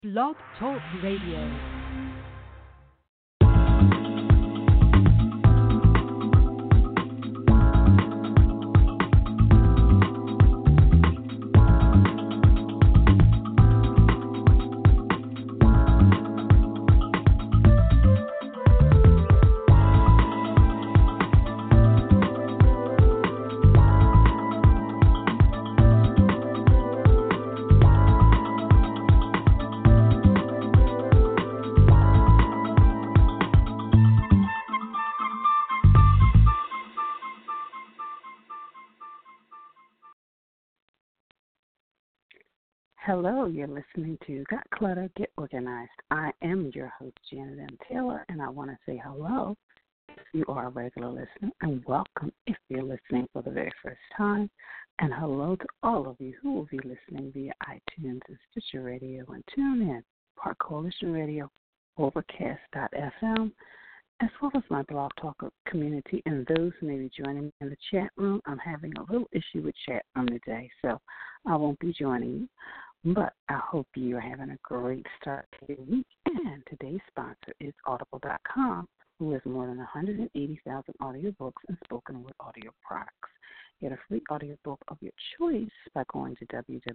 Blog Talk Radio. Hello, you're listening to Got Clutter, Get Organized. I am your host, Janet M. Taylor, and I want to say hello if you are a regular listener, and welcome if you're listening for the very first time, and hello to all of you who will be listening via iTunes and Stitcher Radio and TuneIn, Park Coalition Radio, Overcast.fm, as well as my Blog Talk community and those who may be joining me in the chat room. I'm having a little issue with chat room today, so I won't be joining you. But I hope you are having a great start to your week. And today's sponsor is Audible.com, who has more than 180,000 audiobooks and spoken word audio products. Get a free audiobook of your choice by going to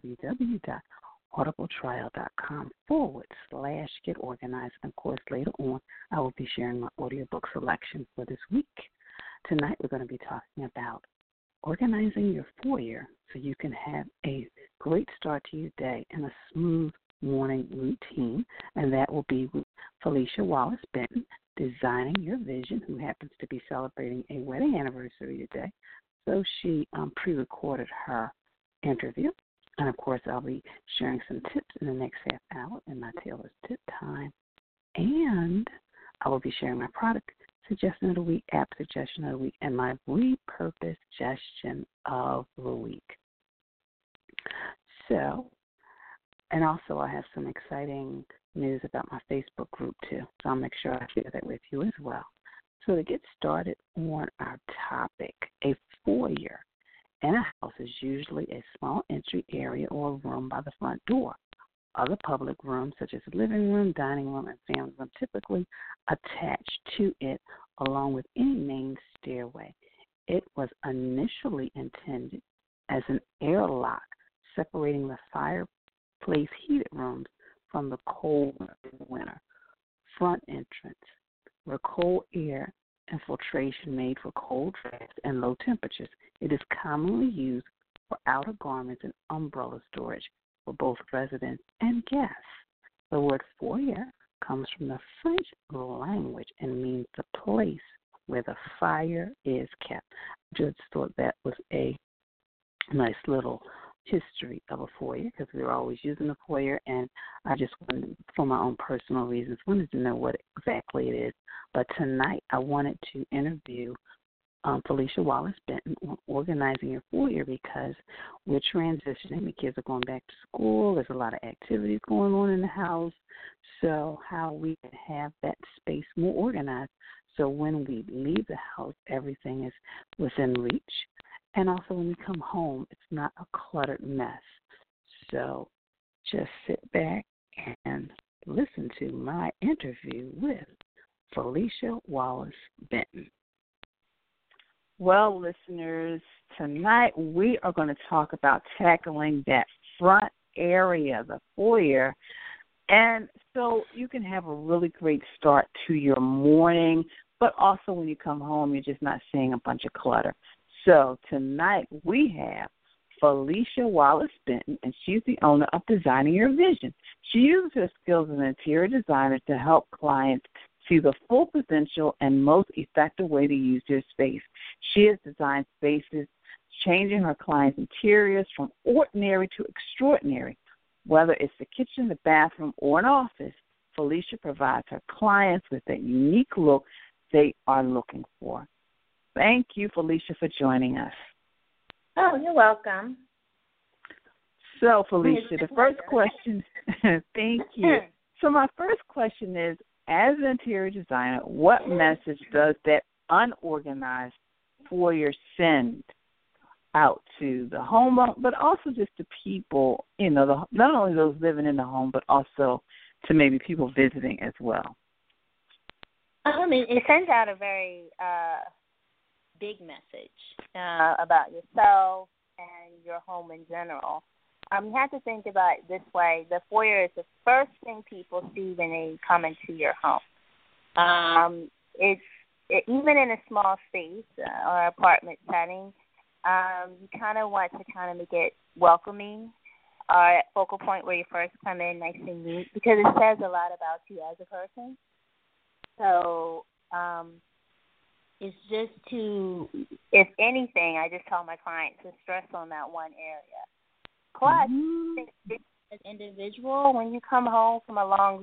www.audibletrial.com/get organized. And of course, later on, I will be sharing my audiobook selection for this week. Tonight, we're going to be talking about organizing your foyer so you can have a great start to your day and a smooth morning routine, and that will be with Felicia Wallace Benton, Designing Your Vision, who happens to be celebrating a wedding anniversary today. So she pre-recorded her interview, and of course I'll be sharing some tips in the next half hour in my Taylor's Tip Time, and I will be sharing my product suggestion of the week, app suggestion of the week, and my repurpose suggestion of the week. So, and also I have some exciting news about my Facebook group too, so I'll make sure I share that with you as well. So to get started on our topic, a foyer in a house is usually a small entry area or a room by the front door. Other public rooms, such as living room, dining room, and family room, typically attached to it along with any main stairway. It was initially intended as an airlock separating the fireplace heated rooms from the cold winter front entrance, where cold air infiltration made for cold drafts and low temperatures. It is commonly used for outer garments and umbrella storage for both residents and guests. The word foyer comes from the French language and means the place where the fire is kept. I just thought that was a nice little history of a foyer because we were always using a foyer, and I just wanted, for my own personal reasons, wanted to know what exactly it is. But tonight I wanted to interview Felicia Wallace Benton on organizing your foyer because we're transitioning. The kids are going back to school. There's a lot of activities going on in the house. So how we can have that space more organized so when we leave the house, everything is within reach. And also when we come home, it's not a cluttered mess. So just sit back and listen to my interview with Felicia Wallace Benton. Well, listeners, tonight we are going to talk about tackling that front area, the foyer, and so you can have a really great start to your morning, but also when you come home, you're just not seeing a bunch of clutter. So tonight we have Felicia Wallace Benton, and she's the owner of Designing Your Vision. She uses her skills as an interior designer to help clients see the full potential and most effective way to use their space. She has designed spaces, changing her clients' interiors from ordinary to extraordinary. Whether it's the kitchen, the bathroom, or an office, Felicia provides her clients with that unique look they are looking for. Thank you, Felicia, for joining us. Oh, you're welcome. So, Felicia, the first question, thank you. So my first question is, as an interior designer, what message does that unorganized foyer send out to the home, but also just to people, not only those living in the home, but also to maybe people visiting as well? It sends out a very big message about yourself and your home in general. You have to think about it this way. The foyer is the first thing people see when they come into your home. Even in a small space or apartment setting, you kind of want to kind of make it welcoming or at focal point where you first come in nice and neat, because it says a lot about you as a person. So it's just to, if anything, I just tell my clients to stress on that one area. Plus, as an individual, when you come home from a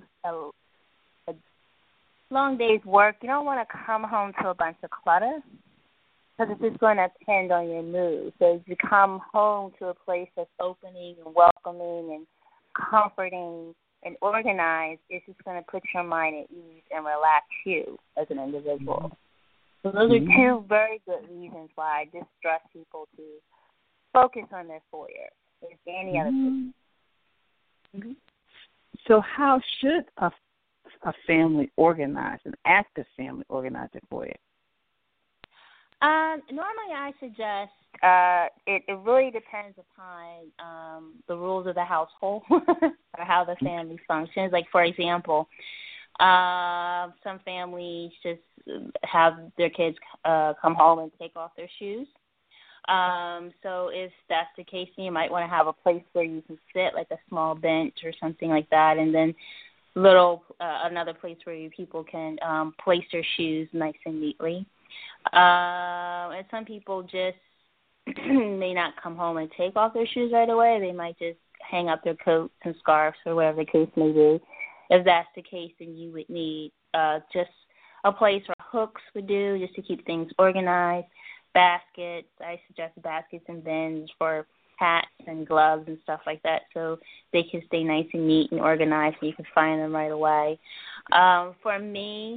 long day's work, you don't want to come home to a bunch of clutter, because it's just going to depend on your mood. So if you come home to a place that's opening and welcoming and comforting and organized, it's just going to put your mind at ease and relax you as an individual. So those are two very good reasons why I just stress people to focus on their foyer. If any other place. So how should a family organize, an active family organize it for you? Normally I suggest it really depends upon the rules of the household or how the family functions. Like, for example, some families just have their kids come home and take off their shoes. So if that's the case, then you might want to have a place where you can sit, like a small bench or something like that, and then another place where people can place their shoes nice and neatly. And some people just may not come home and take off their shoes right away. They might just hang up their coats and scarves or whatever the case may be. If that's the case, then you would need just a place where hooks would do, just to keep things organized. Baskets, I suggest baskets and bins for hats and gloves and stuff like that, so they can stay nice and neat and organized and you can find them right away. For me,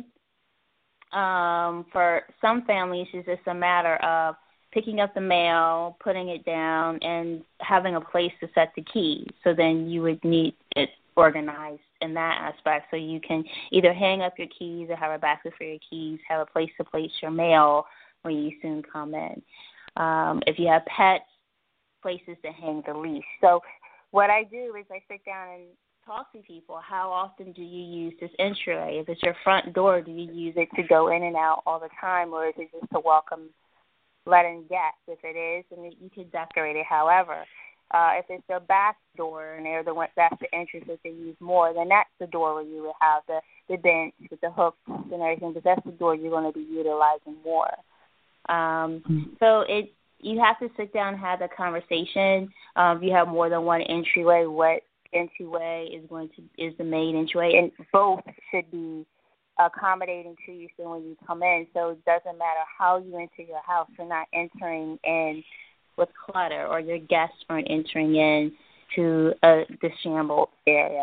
for some families, it's just a matter of picking up the mail, putting it down, and having a place to set the keys. So then you would need it organized in that aspect. So you can either hang up your keys or have a basket for your keys, have a place to place your mail when you soon come in. If you have pets, places to hang the leash. So what I do is I sit down and talk to people. How often do you use this entryway? If it's your front door, do you use it to go in and out all the time, or is it just to welcome, let in guests? If it is, then you could decorate it however. If it's the back door and that's the entrance that they use more, then that's the door where you would have the bench with the hooks and everything, but that's the door you're going to be utilizing more. So you have to sit down and have a conversation. If you have more than one entryway, what entryway is the main entryway, and both should be accommodating to you so when you come in. So it doesn't matter how you enter your house, you're not entering in with clutter, or your guests aren't entering in to the disheveled area.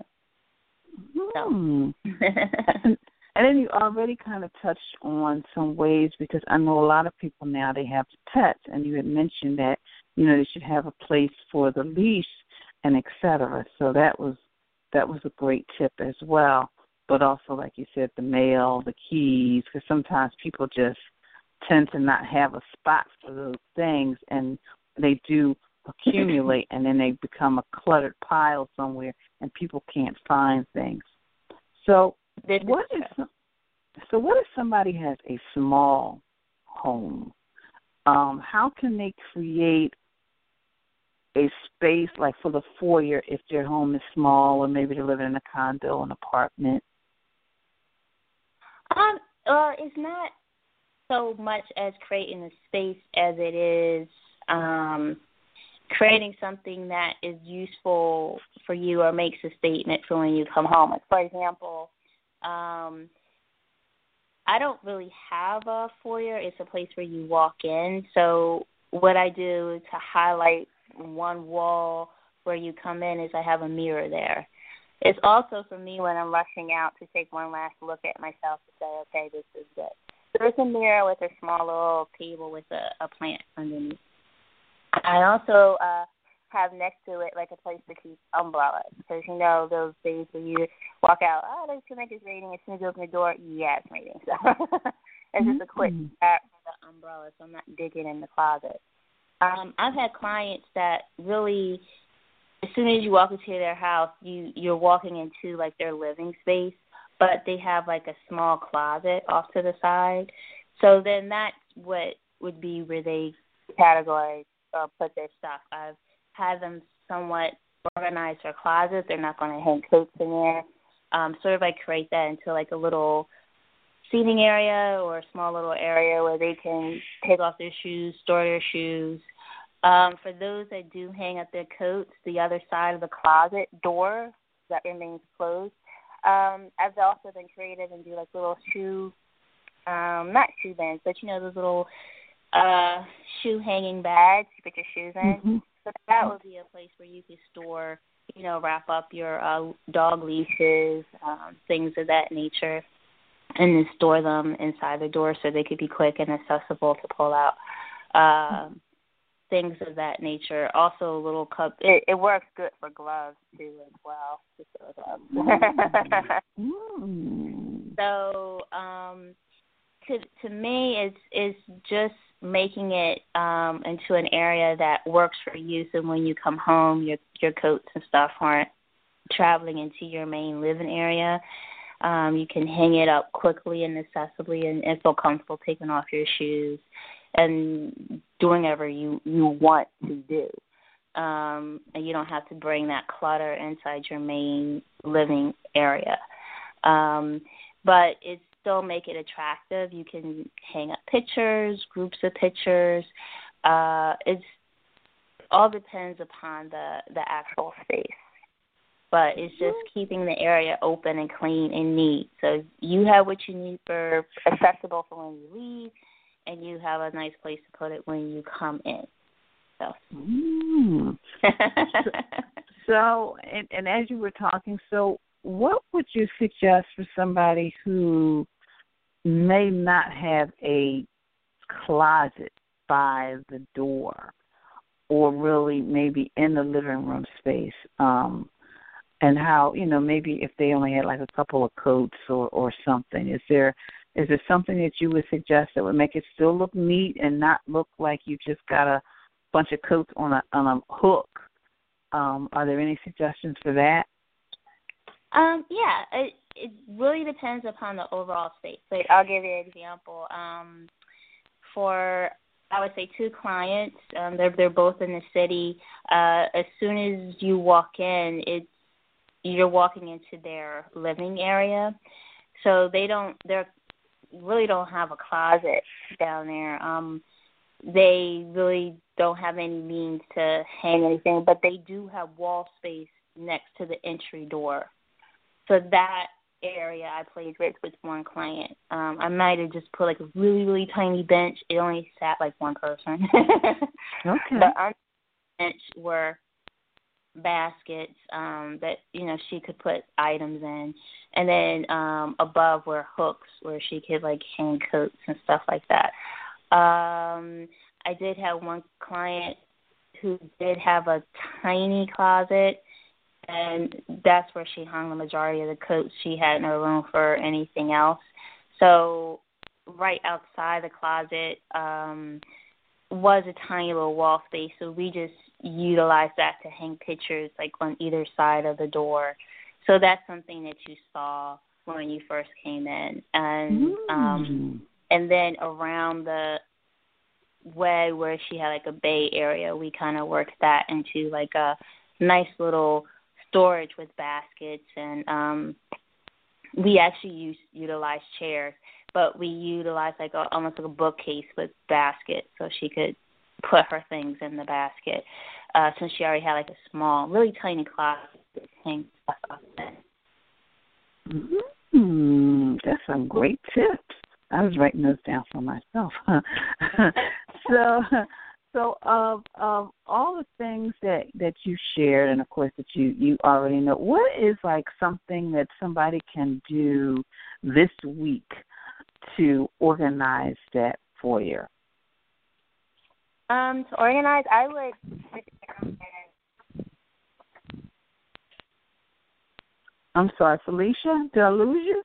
So. And then you already kind of touched on some ways, because I know a lot of people now, they have pets, and you had mentioned that, they should have a place for the leash and et cetera. So that was a great tip as well. But also, like you said, the mail, the keys, because sometimes people just tend to not have a spot for those things, and they do accumulate, and then they become a cluttered pile somewhere, and people can't find things. So what if somebody has a small home? How can they create a space like for the foyer if their home is small, or maybe they're living in a condo, an apartment? It's not so much as creating a space as it is creating something that is useful for you or makes a statement for when you come home. Like, for example, I don't really have a foyer. It's a place where you walk in. So what I do to highlight one wall where you come in is I have a mirror there. It's also for me when I'm rushing out to take one last look at myself to say, okay, this is good. So there's a mirror with a small little table with a plant underneath. I also have next to it like a place to keep umbrellas, because you know those days where you walk out, oh, there's 2 inches raining. As soon as you open the door, yeah, it's raining. So it's just a quick tap for the umbrella, so I'm not digging in the closet. I've had clients that really, as soon as you walk into their house, you're walking into like their living space, but they have like a small closet off to the side. So then that's what would be where they categorize or put their stuff. I've had them somewhat organize their closet. They're not going to hang coats in there. Sort of like create that into like a little seating area or a small little area where they can take off their shoes, store their shoes. For those that do hang up their coats, the other side of the closet door that remains closed. I've also been creative and do like little shoe, not shoe bins, but you know those little shoe hanging bags you put your shoes in. Mm-hmm. So that would be a place where you could store, you know, wrap up your dog leashes, things of that nature, and then store them inside the door so they could be quick and accessible to pull out. Things of that nature. Also, a little cup. It works good for gloves too, as well. Just gloves. So, to me, it's just making it into an area that works for you. So when you come home, your coats and stuff aren't traveling into your main living area. You can hang it up quickly and accessibly, and feel comfortable taking off your shoes and doing whatever you want to do. And you don't have to bring that clutter inside your main living area. But it still make it attractive. You can hang up pictures, groups of pictures. It's all depends upon the actual space. But it's just keeping the area open and clean and neat. So you have what you need for accessible for when you leave, and you have a nice place to put it when you come in. So, so and as you were talking, so what would you suggest for somebody who may not have a closet by the door, or really maybe in the living room space, and how, you know, maybe if they only had like a couple of coats or something, is there something that you would suggest that would make it still look neat and not look like you just got a bunch of coats on a hook? Are there any suggestions for that? Yeah, it really depends upon the overall space. Like, I'll give you an example. For, I would say, 2 clients, they're both in the city. As soon as you walk in, you're walking into their living area, so they really don't have a closet down there. They really don't have any means to hang anything, but they do have wall space next to the entry door. So that area I played with one client. I might have just put like a really, really tiny bench. It only sat like one person. Okay. But on the bench were baskets that, you know, she could put items in, and then above were hooks where she could like hang coats and stuff like that. I did have one client who did have a tiny closet, and that's where she hung the majority of the coats. She had no room for anything else. So right outside the closet was a tiny little wall space, so we just utilized that to hang pictures like on either side of the door. So that's something that you saw when you first came in. And then around the way where she had like a bay area, we kind of worked that into like a nice little storage with baskets, and we actually utilized chairs, but we utilized like almost like a bookcase with baskets, so she could put her things in the basket, since she already had like a small, really tiny closet to hang stuff up in. That's some great tips. I was writing those down for myself. So of all the things that you shared, and of course that you already know, what is like something that somebody can do this week to organize that foyer? To organize, I would sit down I'm sorry, Felicia, did I lose you?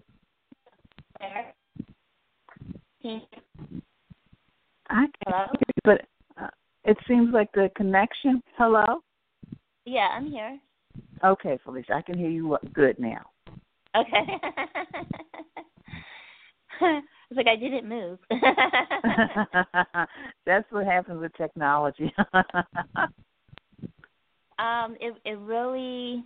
and I hello? can't, but it seems like the connection. Hello? Yeah, I'm here. Okay, Felicia, I can hear you good now. Okay. It's like I didn't move. That's what happens with technology. It really.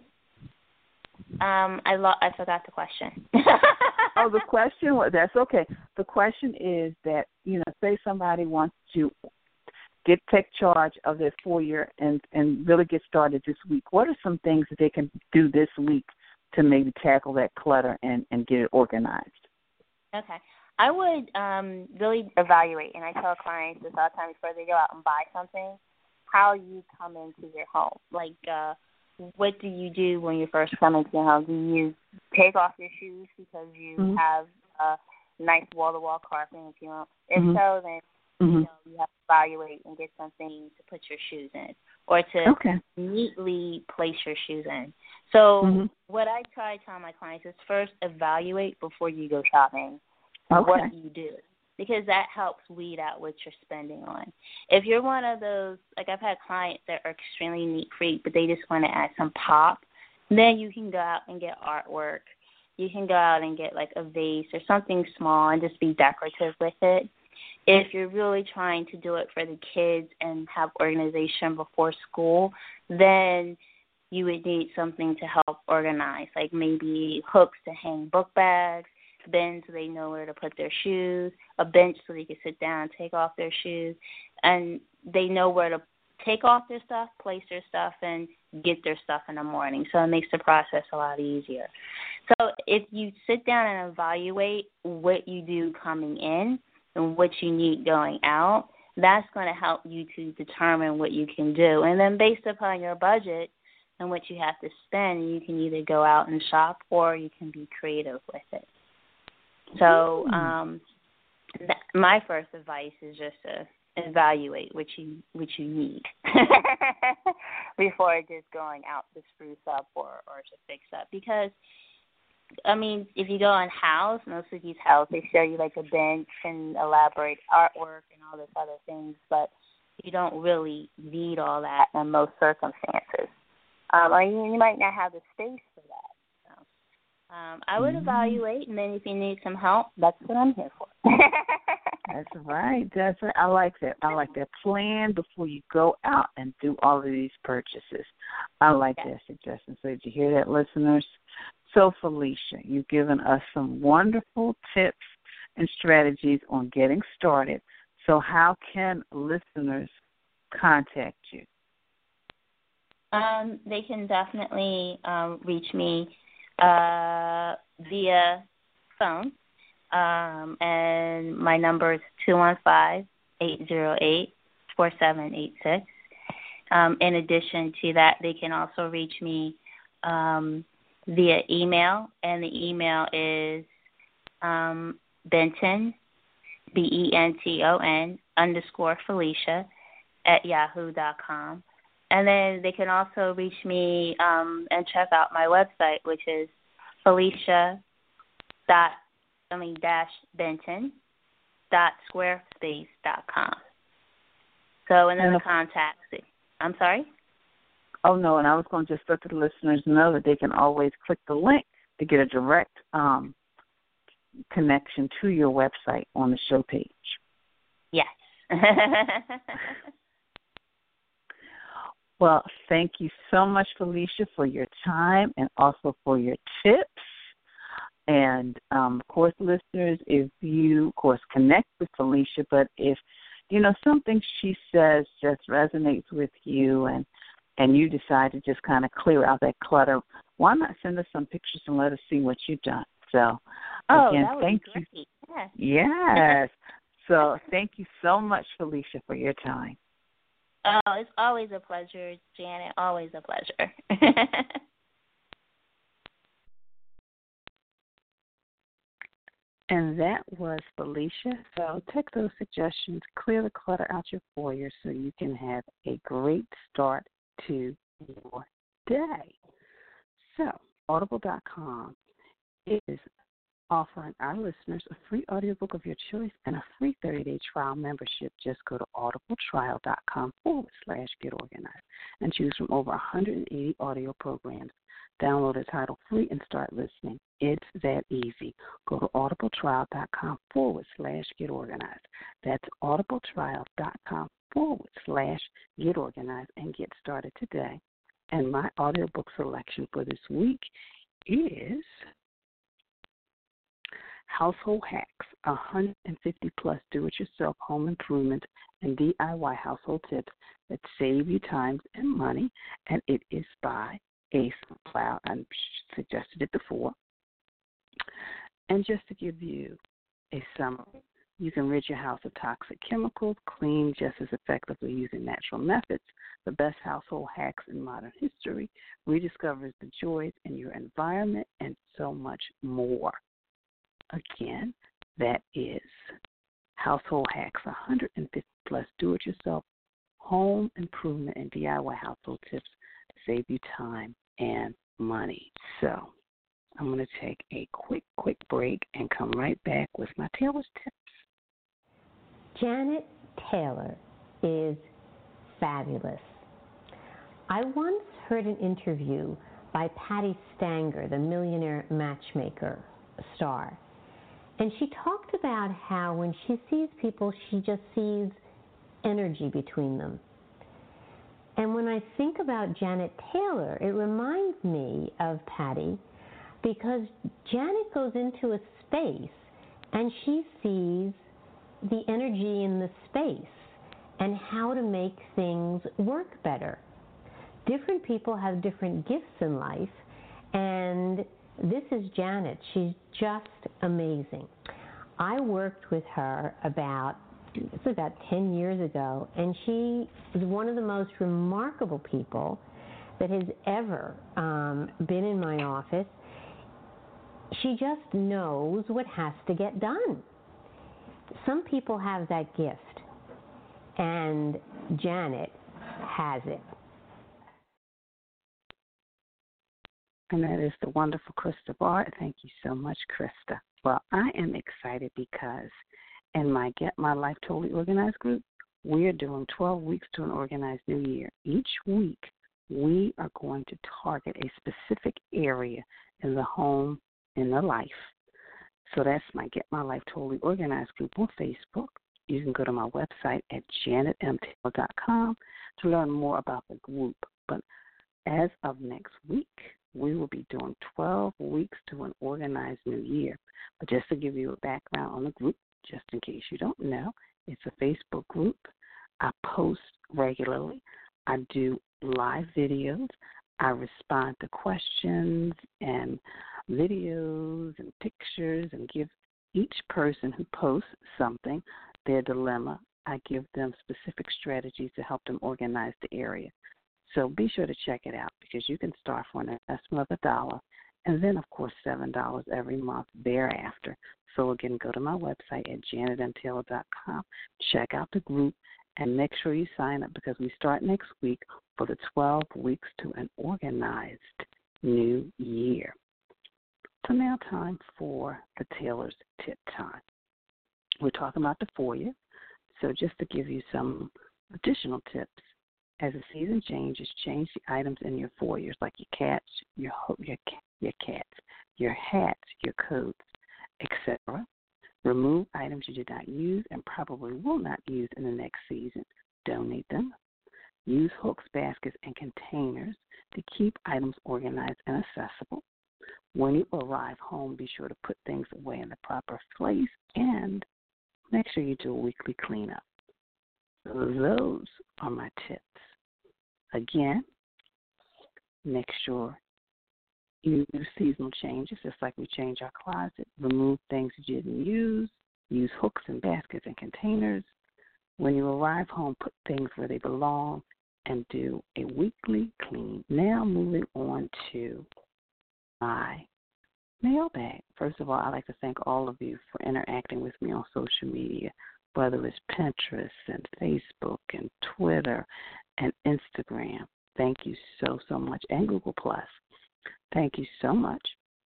I forgot the question. Oh, the question was, that's okay. The question is that, say somebody wants to take charge of their 4-year and really get started this week. What are some things that they can do this week to maybe tackle that clutter and get it organized? Okay. I would really evaluate, and I tell clients this all the time before they go out and buy something, how you come into your home. Like, what do you do when you first come into your home? Do you take off your shoes because you have a nice wall-to-wall carpet? If you want, if so, then you have to evaluate and get something to put your shoes in, or to neatly place your shoes in. So what I try to tell my clients is first evaluate before you go shopping what you do, because that helps weed out what you're spending on. If you're one of those, like I've had clients that are extremely neat freak, but they just want to add some pop, then you can go out and get artwork. You can go out and get like a vase or something small and just be decorative with it. If you're really trying to do it for the kids and have organization before school, then you would need something to help organize, like maybe hooks to hang book bags, bins so they know where to put their shoes, a bench so they can sit down and take off their shoes, and they know where to take off their stuff, place their stuff, and get their stuff in the morning. So it makes the process a lot easier. So if you sit down and evaluate what you do coming in and what you need going out, that's going to help you to determine what you can do. And then based upon your budget and what you have to spend, you can either go out and shop or you can be creative with it. So my first advice is just to evaluate what you need before just going out to spruce up or to fix up. Because, I mean, if you go on House, most of these houses, they show you like a bench and elaborate artwork and all this other things, but you don't really need all that in most circumstances. Or you might not have the space for that. I would evaluate, and then if you need some help, that's what I'm here for. That's right. That's right. I like that. I like that. Plan before you go out and do all of these purchases. I like that suggestion. So did you hear that, listeners? So, Felicia, you've given us some wonderful tips and strategies on getting started. So how can listeners contact you? They can definitely reach me via phone, and my number is 215-808-4786. In addition to that, they can also reach me via email, and the email is Benton, BENTON _Felicia @yahoo.com. And then they can also reach me and check out my website, which is Felicia-Benton.squarespace.com. So, and then the contacts. I'm sorry? Oh, no, and I was going to just let the listeners know that they can always click the link to get a direct connection to your website on the show page. Yes. Well, thank you so much, Felicia, for your time and also for your tips. And, of course, listeners, if you, of course, connect with Felicia, but if, something she says just resonates with you and you decide to just kind of clear out that clutter, why not send us some pictures and let us see what you've done? So, again, that would thank be great. you. Yes. Yes. So thank you so much, Felicia, for your time. Oh, it's always a pleasure, Janet. Always a pleasure. And that was Felicia. So take those suggestions, clear the clutter out your foyer so you can have a great start to your day. So Audible.com is offering our listeners a free audiobook of your choice and a free 30-day trial membership. Just go to audibletrial.com/getorganized and choose from over 180 audio programs. Download the title free and start listening. It's that easy. Go to audibletrial.com/getorganized. That's audibletrial.com/getorganized and get started today. And my audiobook selection for this week is Household Hacks, 150-plus do-it-yourself home improvement and DIY household tips that save you time and money, and it is by Ace McCloud. I suggested it before. And just to give you a summary, you can rid your house of toxic chemicals, clean just as effectively using natural methods, the best household hacks in modern history, rediscovers the joys in your environment, and so much more. Again, that is Household Hacks, 150-plus do-it-yourself home improvement and DIY household tips to save you time and money. So I'm going to take a quick break and come right back with my Taylor's tips. Janet Taylor is fabulous. I once heard an interview by Patti Stanger, the Millionaire Matchmaker star, and she talked about how when she sees people, she just sees energy between them. And when I think about Janet Taylor, it reminds me of Patti because Janet goes into a space and she sees the energy in the space and how to make things work better. Different people have different gifts in life, and this is Janet. She's just amazing. I worked with her about 10 years ago, and she is one of the most remarkable people that has ever been in my office. She just knows what has to get done. Some people have that gift, and Janet has it. And that is the wonderful Krista Bart. Thank you so much, Krista. Well, I am excited because in my Get My Life Totally Organized group, we are doing 12 weeks to an organized new year. Each week, we are going to target a specific area in the home, in the life. So that's my Get My Life Totally Organized group on Facebook. You can go to my website at janetmtaylor.com to learn more about the group. But as of next week, we will be doing 12 weeks to an organized new year. But just to give you a background on the group, just in case you don't know, it's a Facebook group. I post regularly. I do live videos. I respond to questions and videos and pictures and give each person who posts something their dilemma. I give them specific strategies to help them organize the area. So be sure to check it out because you can start for an investment of $1 and then, of course, $7 every month thereafter. So, again, go to my website at janetmtaylor.com, check out the group, and make sure you sign up because we start next week for the 12 weeks to an organized new year. So now time for the Taylor's Tip Time. We're talking about the foyer. So just to give you some additional tips, as the season changes, change the items in your foyers, like your cats, your cats, your hats, your coats, etc. Remove items you did not use and probably will not use in the next season. Donate them. Use hooks, baskets, and containers to keep items organized and accessible. When you arrive home, be sure to put things away in the proper place and make sure you do a weekly cleanup. So those are my tips. Again, make sure you do seasonal changes, just like we change our closet. Remove things you didn't use. Use hooks and baskets and containers. When you arrive home, put things where they belong and do a weekly clean. Now moving on to my mailbag. First of all, I'd like to thank all of you for interacting with me on social media, whether it's Pinterest and Facebook and Twitter and Instagram. Thank you so, so much. And Google+. Thank you so much.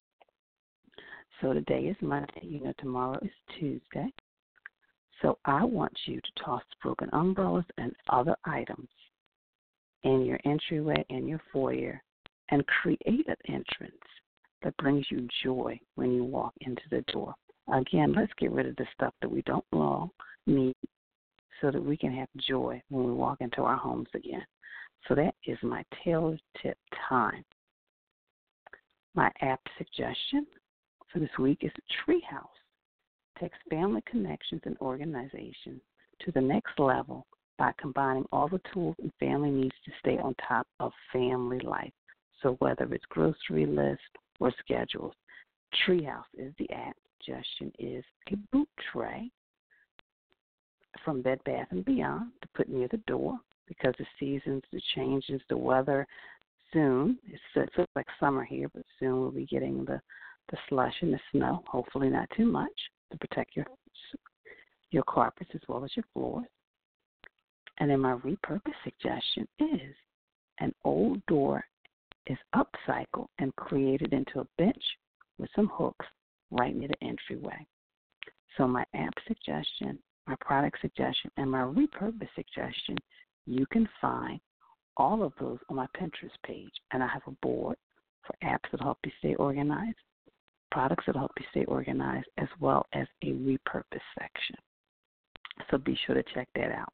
So today is Monday. Tomorrow is Tuesday. So I want you to toss broken umbrellas and other items in your entryway and your foyer and create an entrance that brings you joy when you walk into the door. Again, let's get rid of the stuff that we don't need so that we can have joy when we walk into our homes again. So that is my tailored tip time. My app suggestion for this week is Treehouse. Takes family connections and organization to the next level by combining all the tools and family needs to stay on top of family life. So whether it's grocery list or schedules, Treehouse is the app. Suggestion is a boot tray from Bed Bath & Beyond to put near the door because the seasons, the changes, the weather soon. It looks like summer here, but soon we'll be getting the slush and the snow, hopefully not too much, to protect your carpets as well as your floors. And then my repurpose suggestion is an old door is upcycled and created into a bench with some hooks right near the entryway. So my app suggestion, my product suggestion, and my repurpose suggestion, you can find all of those on my Pinterest page. And I have a board for apps that help you stay organized, products that help you stay organized, as well as a repurpose section. So be sure to check that out.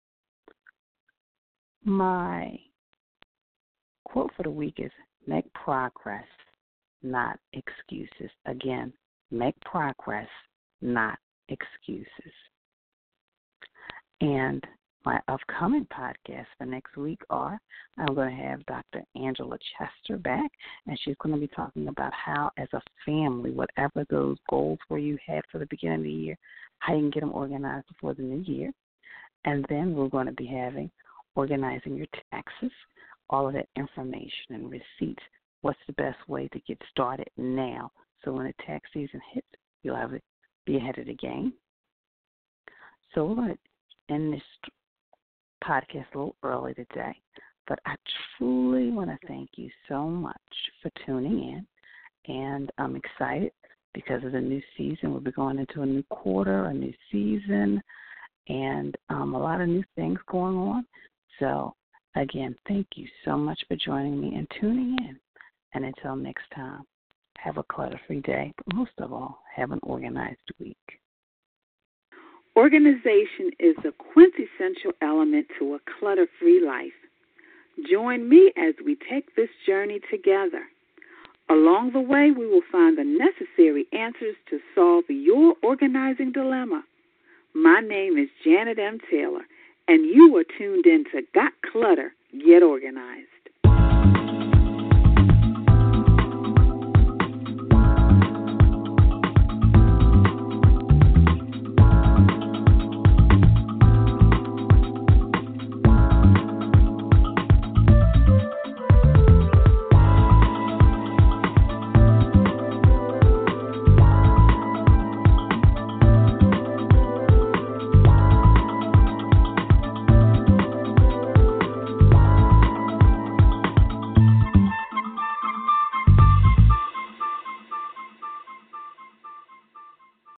My quote for the week is, make progress, not excuses. Again, make progress, not excuses. And my upcoming podcasts for next week are, I'm going to have Dr. Angela Chester back, and she's going to be talking about how, as a family, whatever those goals were you had for the beginning of the year, how you can get them organized before the new year. And then we're going to be having organizing your taxes, all of that information and receipts. What's the best way to get started now so when the tax season hits, you'll have it be ahead of the game. So we're going to end this podcast a little early today, but I truly want to thank you so much for tuning in, and I'm excited because of the new season. We'll be going into a new quarter, a new season, and a lot of new things going on. So, again, thank you so much for joining me and tuning in. And until next time, have a clutter-free day, but most of all, have an organized week. Organization is a quintessential element to a clutter-free life. Join me as we take this journey together. Along the way, we will find the necessary answers to solve your organizing dilemma. My name is Janet M. Taylor, and you are tuned in to Got Clutter, Get Organized.